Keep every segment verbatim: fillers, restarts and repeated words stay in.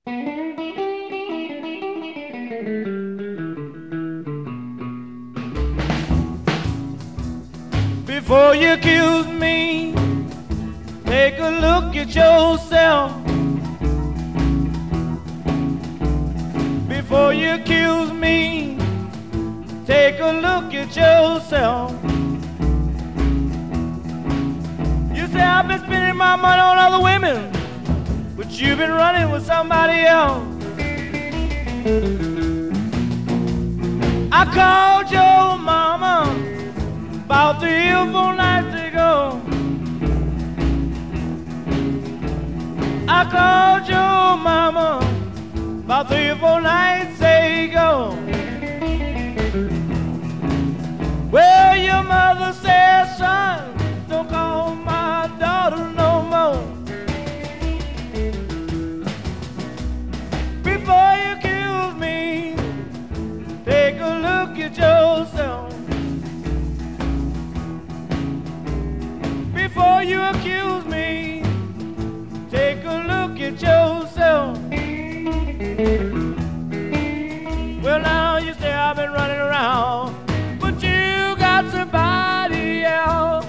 Before you accuse me, take a look at yourself. Before you accuse me, take a look at yourself. You say I've been spending my money on other women, but you've been running with somebody else. I called your mama about three or four nights ago. I called your mama about three or four nights ago. Well, your mother said, son, don't call my daughter no more. Before you accuse me, take a look at yourself. Before you accuse me, take a look at yourself. Well, now you say I've been running around, but you got somebody else.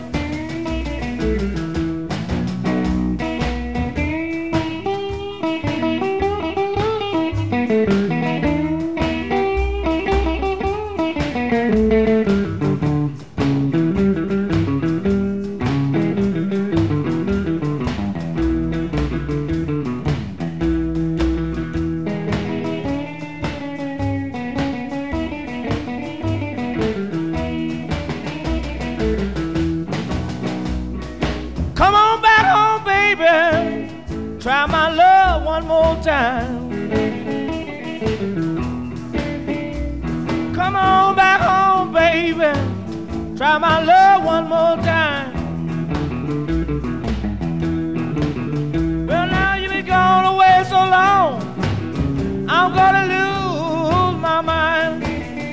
Come on back home, baby. Try my love one more time. Come on back home, baby. Try my love one more time. Well, now you've been gone away so long, I'm gonna lose my mind.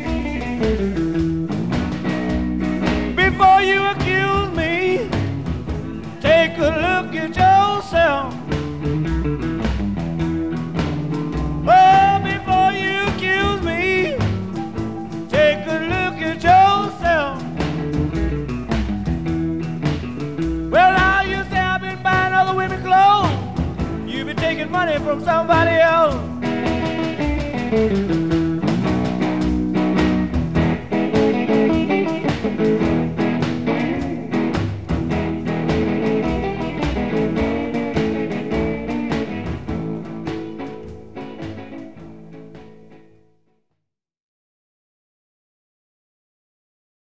Before you accuse me, take a look at yourself. Well, before you accuse me, take a look at yourself. Well, now you say I've been buying other women's clothes. You've been taking money from somebody else.